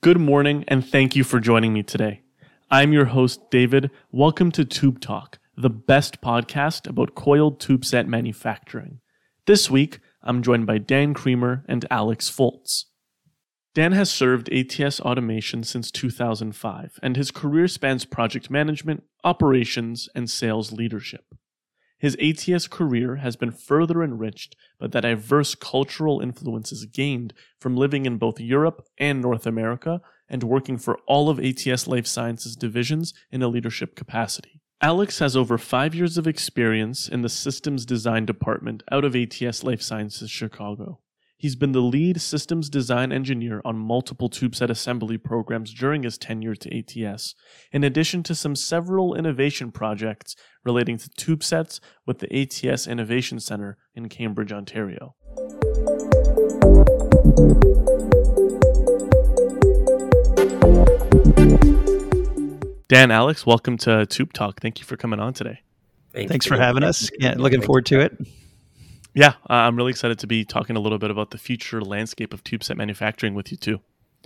Good morning, and thank you for joining me today. I'm your host, David. Welcome to Tube Talk, the best podcast about coiled tube set manufacturing. This week, I'm joined by Dan Creamer and Alex Foltz. Dan has served ATS Automation since 2005, and his career spans project management, operations, and sales leadership. His ATS career has been further enriched by the diverse cultural influences gained from living in both Europe and North America and working for all of ATS Life Sciences divisions in a leadership capacity. Alex has over 5 years of experience in the systems design department out of ATS Life Sciences Chicago. He's been the lead systems design engineer on multiple tube set assembly programs during his tenure to ATS, in addition to several innovation projects relating to tube sets with the ATS Innovation Center in Cambridge, Ontario. Dan, Alex, welcome to Tube Talk. Thank you for coming on today. Thanks for having us. Yeah, looking forward to it. Yeah, I'm really excited to be talking a little bit about the future landscape of tube set manufacturing with you too.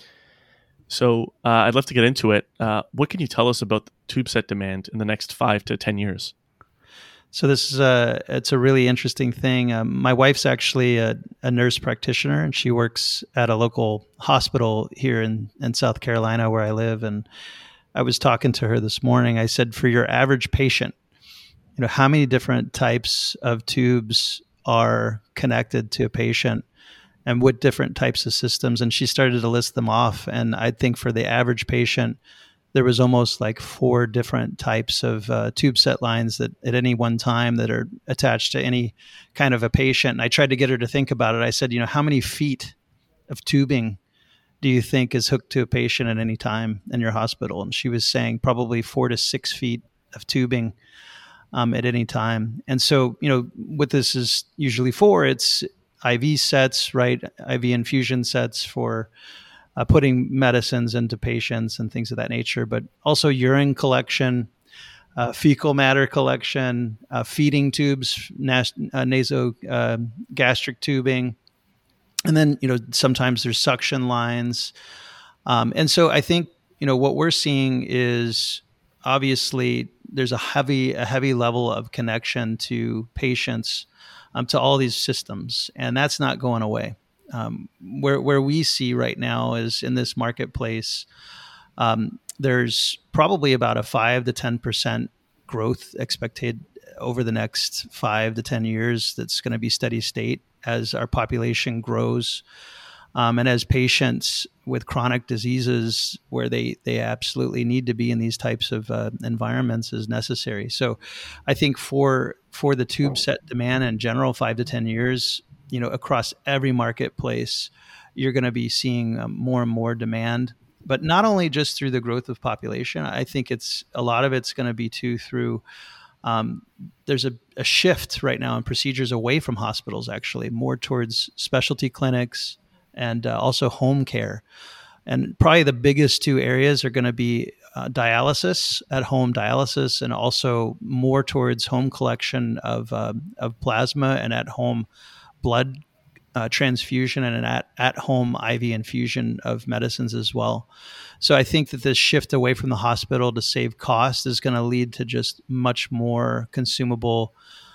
So I'd love to get into it. What can you tell us about the tube set demand in the next 5 to 10 years? So this is it's a really interesting thing. My wife's actually a nurse practitioner, and she works at a local hospital here in South Carolina where I live. And I was talking to her this morning. I said, for your average patient, how many different types of tubes are connected to a patient and what different types of systems? And she started to list them off. And I think for the average patient, there was almost like 4 different types of tube set lines that at any one time that are attached to any kind of a patient. And I tried to get her to think about it. I said, how many feet of tubing do you think is hooked to a patient at any time in your hospital? And she was saying probably 4 to 6 feet of tubing at any time. And so, what this is usually for, it's IV sets, right? IV infusion sets for putting medicines into patients and things of that nature, but also urine collection, fecal matter collection, feeding tubes, nasogastric tubing. And then, sometimes there's suction lines. And so I think, what we're seeing is obviously there's a heavy level of connection to patients, to all these systems, and that's not going away. Where we see right now is in this marketplace, there's probably about a 5 to 10% growth expected over the next 5 to 10 years. That's going to be steady state as our population grows. And as patients with chronic diseases where they absolutely need to be in these types of environments is necessary. So I think for the tube set demand in general, 5 to 10 years, across every marketplace, you're going to be seeing more and more demand, but not only just through the growth of population. I think a lot of it's going to be too through there's a shift right now in procedures away from hospitals, actually more towards specialty clinics, and also home care. And probably the biggest 2 areas are going to be dialysis, at-home dialysis, and also more towards home collection of plasma and at-home blood transfusion and an at-home IV infusion of medicines as well. So I think that this shift away from the hospital to save cost is going to lead to just much more consumable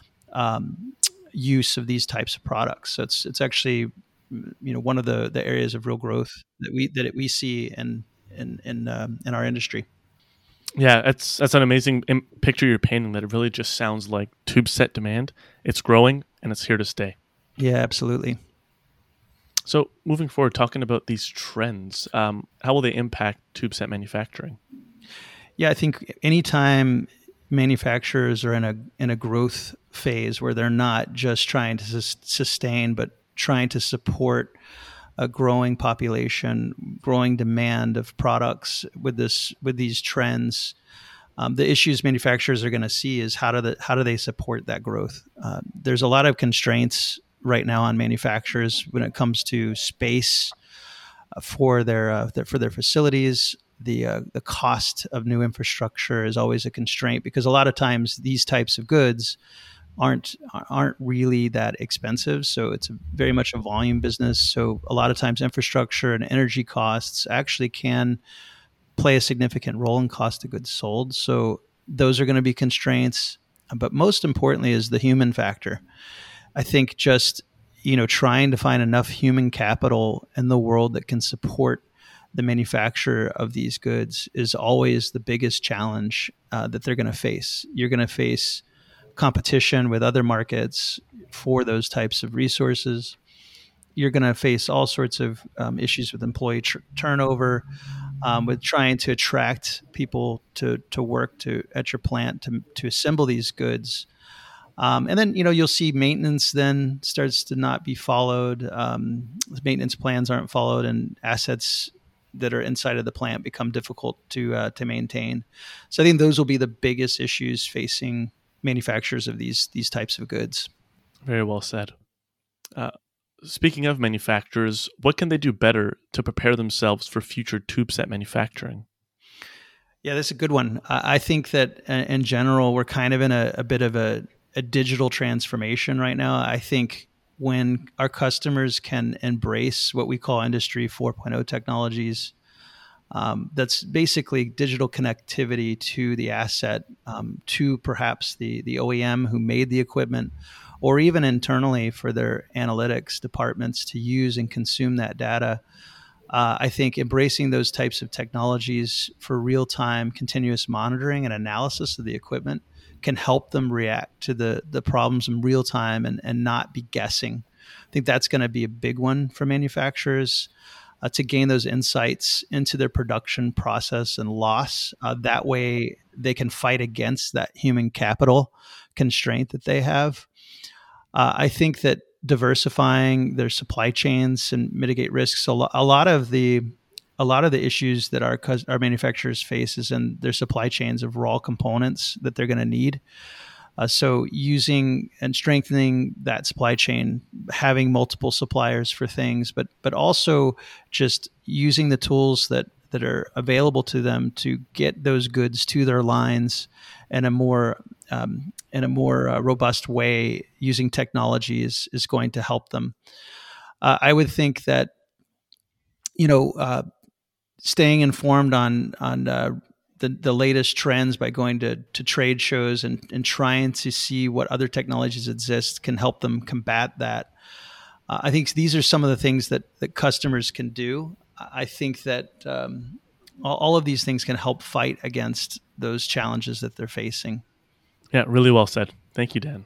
use of these types of products. So it's actually one of the areas of real growth that we see in our industry. Yeah, that's an amazing picture you're painting. That it really just sounds like tube set demand. It's growing and it's here to stay. Yeah, absolutely. So moving forward, talking about these trends, how will they impact tube set manufacturing? Yeah, I think anytime manufacturers are in a growth phase where they're not just trying to sustain, but trying to support a growing population, growing demand of products with these trends, the issues manufacturers are going to see is how do they support that growth? There's a lot of constraints right now on manufacturers when it comes to space for their facilities. The cost of new infrastructure is always a constraint because a lot of times these types of goods aren't aren't really that expensive. So it's very much a volume business. So a lot of times infrastructure and energy costs actually can play a significant role in cost of goods sold. So those are going to be constraints. But most importantly is the human factor. I think just trying to find enough human capital in the world that can support the manufacture of these goods is always the biggest challenge that they're going to face. You're going to face competition with other markets for those types of resources. You're going to face all sorts of issues with employee turnover, with trying to attract people to work at your plant to assemble these goods. And then you'll see maintenance then starts to not be followed. Maintenance plans aren't followed, and assets that are inside of the plant become difficult to maintain. So I think those will be the biggest issues facing manufacturers of these types of goods. Very well said. Speaking of manufacturers, what can they do better to prepare themselves for future tube set manufacturing? Yeah, that's a good one. I think that in general, we're kind of in a bit of a digital transformation right now. I think when our customers can embrace what we call Industry 4.0 technologies, that's basically digital connectivity to the asset, to perhaps the OEM who made the equipment, or even internally for their analytics departments to use and consume that data. I think embracing those types of technologies for real-time continuous monitoring and analysis of the equipment can help them react to the problems in real time and not be guessing. I think that's going to be a big one for manufacturers to gain those insights into their production process and loss. That way they can fight against that human capital constraint that they have. I think that diversifying their supply chains and mitigate risks. A lot of the issues that our manufacturers face is in their supply chains of raw components that they're going to need. So using and strengthening that supply chain, having multiple suppliers for things, but also just using the tools that are available to them to get those goods to their lines in a more robust way using technology is going to help them. I would think that staying informed on the latest trends by going to trade shows and trying to see what other technologies exist can help them combat that. I think these are some of the things that customers can do. I think that all of these things can help fight against those challenges that they're facing. Yeah, really well said. Thank you, Dan.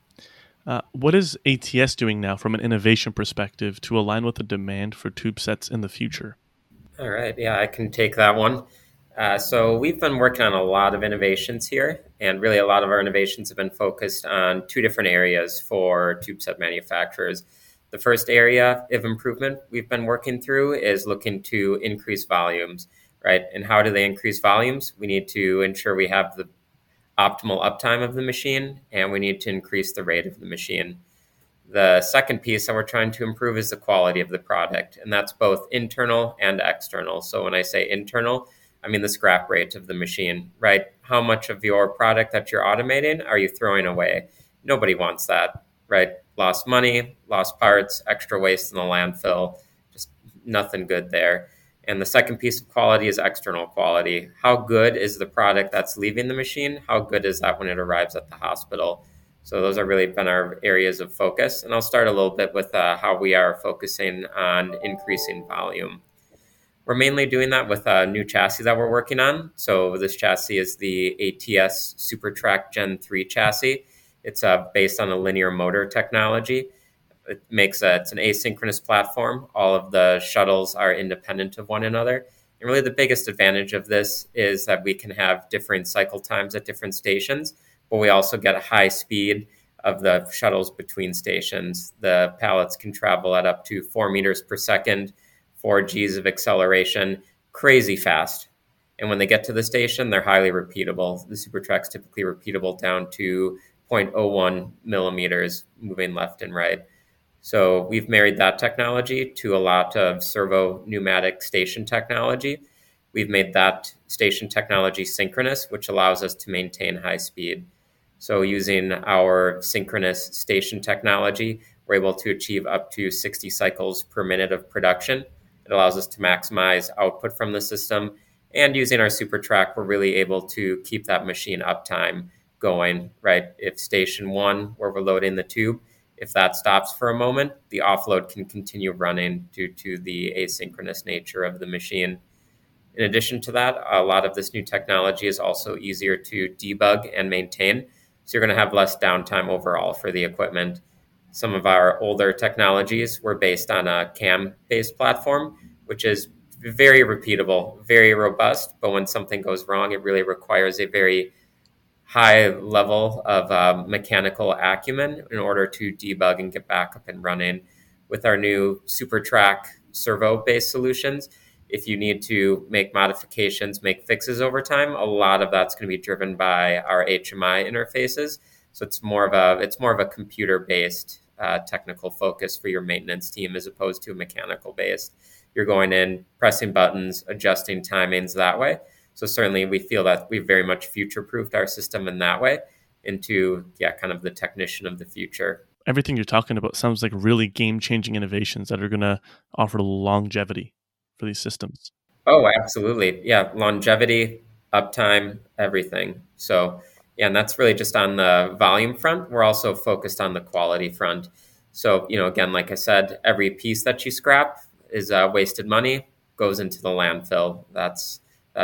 What is ATS doing now from an innovation perspective to align with the demand for tube sets in the future? All right. Yeah, I can take that one. So we've been working on a lot of innovations here, and really a lot of our innovations have been focused on two different areas for tube set manufacturers. The first area of improvement we've been working through is looking to increase volumes, right? And how do they increase volumes? We need to ensure we have the optimal uptime of the machine, and we need to increase the rate of the machine. The second piece that we're trying to improve is the quality of the product, and that's both internal and external. So when I say internal, I mean the scrap rate of the machine, right? How much of your product that you're automating are you throwing away? Nobody wants that, right? Lost money, lost parts, extra waste in the landfill, just nothing good there. And the second piece of quality is external quality. How good is the product that's leaving the machine? How good is that when it arrives at the hospital? So those have really been our areas of focus. And I'll start a little bit with how we are focusing on increasing volume. We're mainly doing that with a new chassis that we're working on. So this chassis is the ATS SuperTrack Gen 3 chassis. It's based on a linear motor technology. It's an asynchronous platform. All of the shuttles are independent of one another. And really the biggest advantage of this is that we can have different cycle times at different stations, but we also get a high speed of the shuttles between stations. The pallets can travel at up to 4 meters per second, 4 Gs of acceleration, crazy fast. And when they get to the station, they're highly repeatable. The SuperTrack's typically repeatable down to 0.01 millimeters, moving left and right. So we've married that technology to a lot of servo pneumatic station technology. We've made that station technology synchronous, which allows us to maintain high speed. So using our synchronous station technology, we're able to achieve up to 60 cycles per minute of production. It allows us to maximize output from the system. And using our SuperTrack, we're really able to keep that machine uptime going, right? If station one, where we're loading the tube, if that stops for a moment, the offload can continue running due to the asynchronous nature of the machine. In addition to that, a lot of this new technology is also easier to debug and maintain. So you're going to have less downtime overall for the equipment. Some of our older technologies were based on a CAM-based platform, which is very repeatable, very robust. But when something goes wrong, it really requires a very high level of mechanical acumen in order to debug and get back up and running. With our new SuperTrack servo-based solutions, if you need to make modifications, make fixes over time, a lot of that's going to be driven by our HMI interfaces. So it's more of a computer-based technical focus for your maintenance team as opposed to a mechanical-based. You're going in, pressing buttons, adjusting timings that way. So certainly we feel that we've very much future-proofed our system in that way into, kind of the technician of the future. Everything you're talking about sounds like really game-changing innovations that are going to offer longevity for these systems. Oh, absolutely. Yeah, longevity, uptime, everything. So, and that's really just on the volume front. We're also focused on the quality front. So, again, like I said, every piece that you scrap is wasted money, goes into the landfill. That's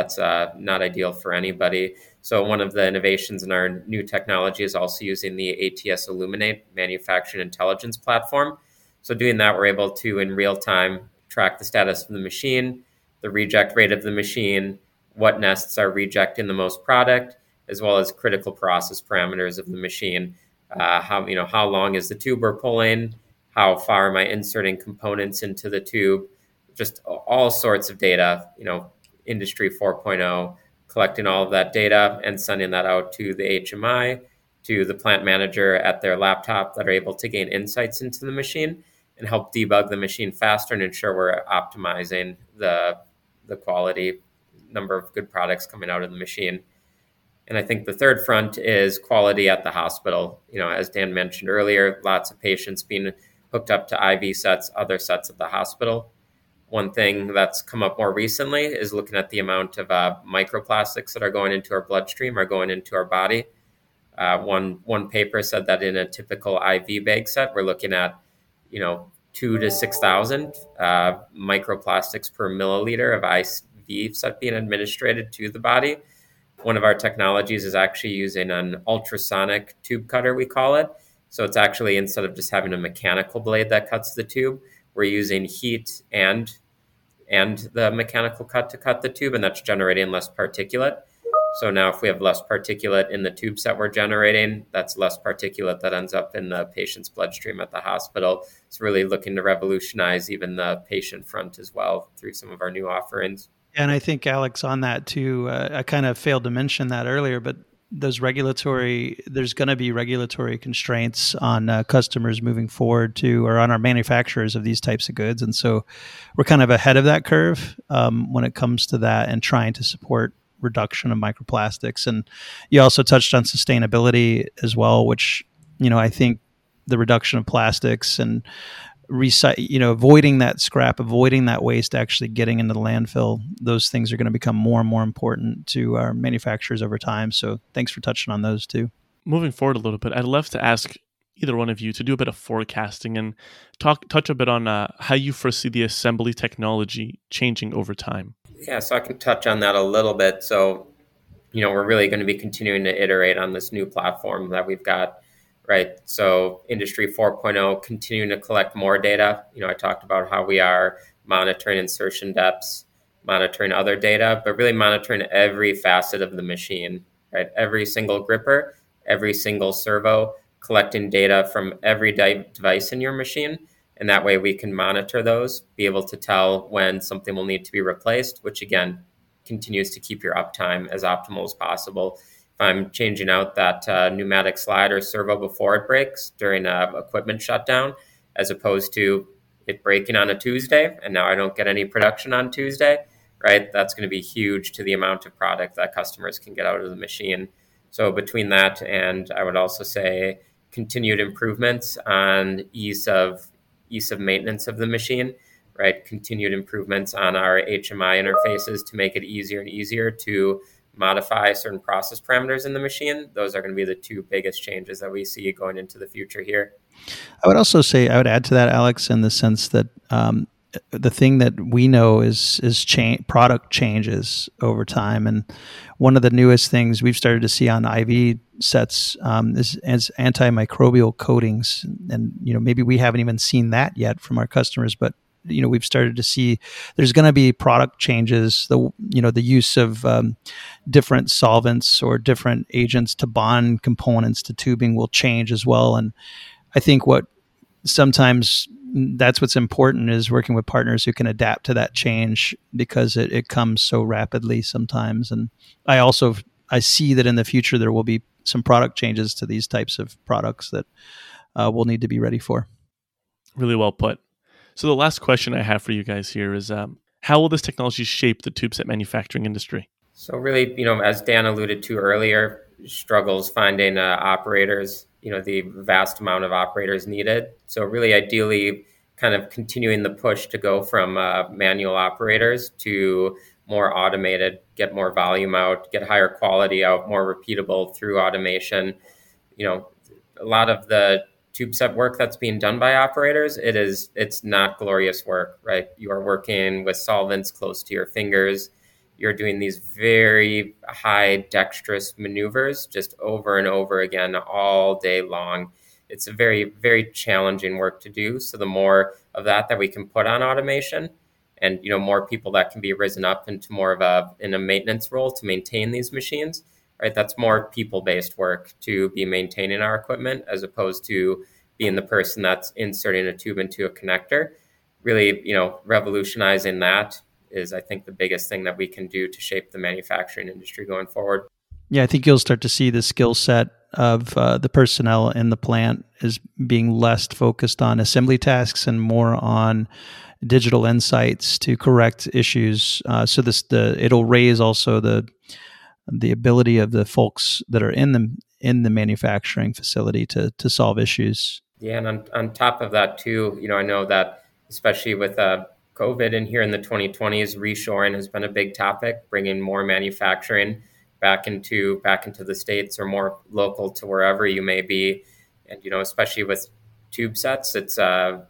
not ideal for anybody. So one of the innovations in our new technology is also using the ATS Illuminate manufacturing intelligence platform. So doing that, we're able to, in real time, track the status of the machine, the reject rate of the machine, what nests are rejecting the most product, as well as critical process parameters of the machine. How long is the tube we're pulling? How far am I inserting components into the tube? Just all sorts of data, Industry 4.0, collecting all of that data and sending that out to the HMI, to the plant manager at their laptop that are able to gain insights into the machine and help debug the machine faster and ensure we're optimizing the quality number of good products coming out of the machine. And I think the third front is quality at the hospital. As Dan mentioned earlier, lots of patients being hooked up to IV sets, other sets at the hospital. One thing that's come up more recently is looking at the amount of microplastics that are going into our bloodstream or going into our body. One paper said that in a typical IV bag set, we're looking at 2,000 to 6,000 microplastics per milliliter of IV set being administered to the body. One of our technologies is actually using an ultrasonic tube cutter, we call it. So it's actually, instead of just having a mechanical blade that cuts the tube, we're using heat and the mechanical cut to cut the tube, and that's generating less particulate. So now if we have less particulate in the tubes that we're generating, that's less particulate that ends up in the patient's bloodstream at the hospital. It's really looking to revolutionize even the patient front as well through some of our new offerings. And I think, Alex, on that too, I kind of failed to mention that earlier, but there's going to be regulatory constraints on customers moving forward or on our manufacturers of these types of goods. And so we're kind of ahead of that curve when it comes to that and trying to support reduction of microplastics. And you also touched on sustainability as well, which, I think the reduction of plastics and avoiding that scrap, avoiding that waste actually getting into the landfill, those things are going to become more and more important to our manufacturers over time. So thanks for touching on those too. Moving forward a little bit, I'd love to ask either one of you to do a bit of forecasting and touch a bit on how you foresee the assembly technology changing over time. Yeah, so I can touch on that a little bit. So, we're really going to be continuing to iterate on this new platform that we've got. Right. So Industry 4.0, continuing to collect more data. I talked about how we are monitoring insertion depths, monitoring other data, but really monitoring every facet of the machine, right? Every single gripper, every single servo, collecting data from every device in your machine. And that way we can monitor those, be able to tell when something will need to be replaced, which again, continues to keep your uptime as optimal as possible. If I'm changing out that pneumatic slide or servo before it breaks during an equipment shutdown, as opposed to it breaking on a Tuesday, and now I don't get any production on Tuesday, right? That's going to be huge to the amount of product that customers can get out of the machine. So between that and I would also say continued improvements on ease of maintenance of the machine, right? Continued improvements on our HMI interfaces to make it easier and easier to modify certain process parameters in the machine. Those are going to be the two biggest changes that we see going into the future here. I would also say, I would add to that, Alex, in the sense that the thing that we know is product changes over time. And one of the newest things we've started to see on IV sets is antimicrobial coatings. And, maybe we haven't even seen that yet from our customers, but we've started to see there's going to be product changes. The use of different solvents or different agents to bond components to tubing will change as well. And I think sometimes that's what's important is working with partners who can adapt to that change, because it comes so rapidly sometimes. And I see that in the future there will be some product changes to these types of products that we'll need to be ready for. Really well put. So the last question I have for you guys here is, how will this technology shape the tube set manufacturing industry? So really, as Dan alluded to earlier, struggles finding operators, the vast amount of operators needed. So really, ideally, kind of continuing the push to go from manual operators to more automated, get more volume out, get higher quality out, more repeatable through automation. A lot of the tube set work that's being done by operators, it's not glorious work, right? You are working with solvents close to your fingers. You're doing these very high dexterous maneuvers just over and over again all day long. It's a very, very challenging work to do. So the more of that we can put on automation, and more people that can be risen up into more of in a maintenance role to maintain these machines, right? That's more people-based work to be maintaining our equipment, as opposed to being the person that's inserting a tube into a connector. Really, revolutionizing that is, I think, the biggest thing that we can do to shape the manufacturing industry going forward. Yeah, I think you'll start to see the skill set of the personnel in the plant as being less focused on assembly tasks and more on digital insights to correct issues. So it'll raise also the ability of the folks that are in the manufacturing facility to solve issues. Yeah, and on top of that too, I know that especially with COVID in here in the 2020s, reshoring has been a big topic, bringing more manufacturing back into the States or more local to wherever you may be. And, especially with tube sets, it's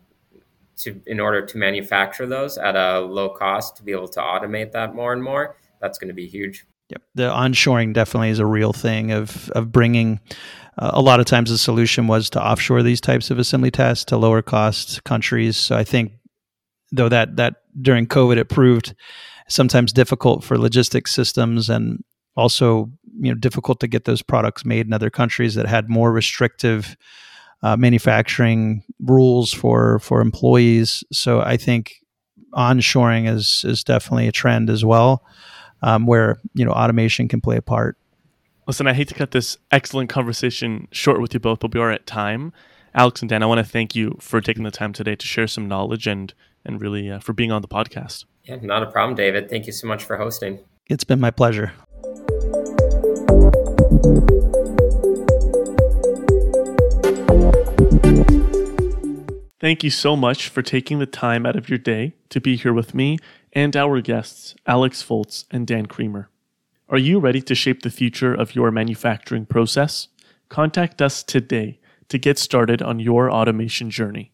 in order to manufacture those at a low cost, to be able to automate that more and more, that's going to be huge. Yep. The onshoring definitely is a real thing of bringing, a lot of times the solution was to offshore these types of assembly tasks to lower cost countries. So I think, though, that during COVID, it proved sometimes difficult for logistics systems, and also difficult to get those products made in other countries that had more restrictive manufacturing rules for employees. So I think onshoring is definitely a trend as well, where automation can play a part. Listen, I hate to cut this excellent conversation short with you both, but we are at time. Alex and Dan, I want to thank you for taking the time today to share some knowledge and really for being on the podcast. Yeah, not a problem, David. Thank you so much for hosting. It's been my pleasure. Thank you so much for taking the time out of your day to be here with me and our guests, Alex Foltz and Dan Creamer. Are you ready to shape the future of your manufacturing process? Contact us today to get started on your automation journey.